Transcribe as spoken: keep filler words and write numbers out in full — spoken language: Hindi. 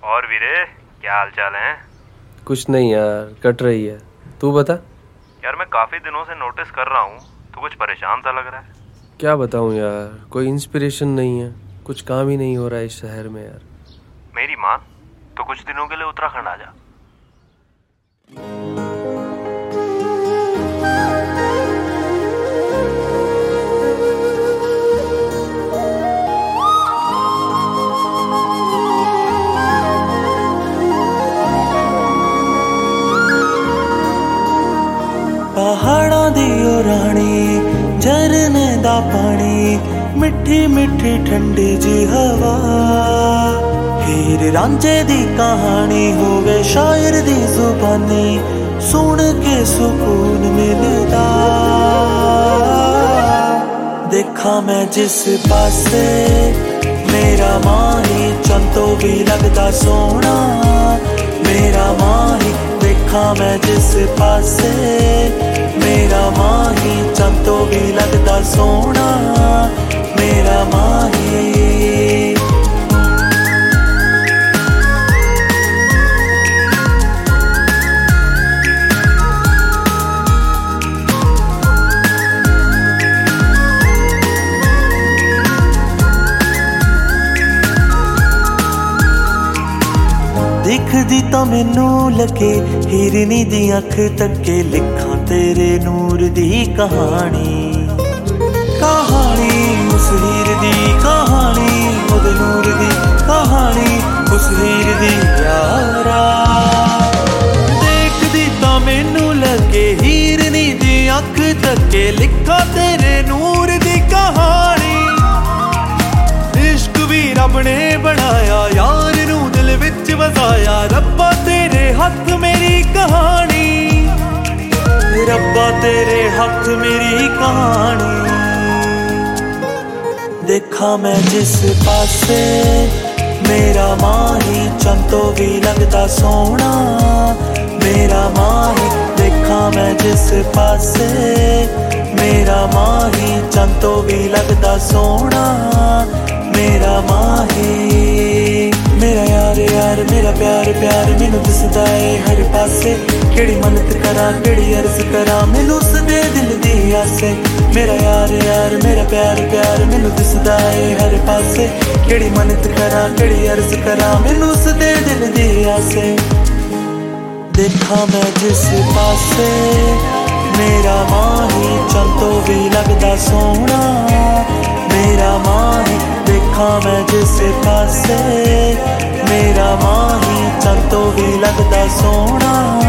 और वीरे, क्या हाल चाल है? कुछ नहीं यार, कट रही है। तू बता। यार मैं काफी दिनों से नोटिस कर रहा हूँ, तू कुछ परेशान सा लग रहा है। क्या बताऊँ यार, कोई इंस्पिरेशन नहीं है, कुछ काम ही नहीं हो रहा है इस शहर में यार। मेरी मान, तो कुछ दिनों के लिए उत्तराखंड आ जा। पहाड़ों दी ओ रानी, झरने दा पानी, मिठी मिठी ठंडी जी हवा, हीर रांझे दी कहानी होवे शायर दी जुबानी, सुन के सुकून मिलदा। देखा मैं जिस पासे मेरा माही, चंतो भी लगदा सोना मेरा माही। देखा मैं जिस पासे मेरा माही, चंतो भी लगदा सोना मेरा माही। दिखदी तो मैनू लगे हिरनी दी अख तके, लिखा तेरे नूर दी कहानी। कहानी उस हीर दी कहानी, ओदे नूर दी कहानी, उस हीर दी यारा। देखदी तो मैनू लगे हिरनी दी अख तके, लिखा तेरे नूर दी कहानी। इश्क भी रब ने बनाया यार नू दिल विच वसाया, रब्बा तेरे हथ मेरी कहानी, रब्बा तेरे हथ मेरी कहानी। देखा मैं जिस पासे मेरा माही, चंतो भी लगदा सोना मेरा माही। देखा मैं जिस पासे मेरा माही, चंतो भी लगदा सोना मेरा माही। मेरा यार यार मेरा प्यार प्यार मैनू दिसदा है हर पासे, केड़ी मन्नत करा केड़ी अर्ज करा मैनू उसदे दिल दी आसे। मेरा यार यार मेरा प्यार प्यार मैनू दिसदा है हर पासे, केड़ी मन्नत करा केड़ी अर्ज करा मैनू उसदे दिल दी आसे। देखा मैं जिस पासे मेरा माही, चंतो भी लगदा सोना मेरा माही। देखा मैं जिस पासे मेरा माही, चंतो भी लगदा सोना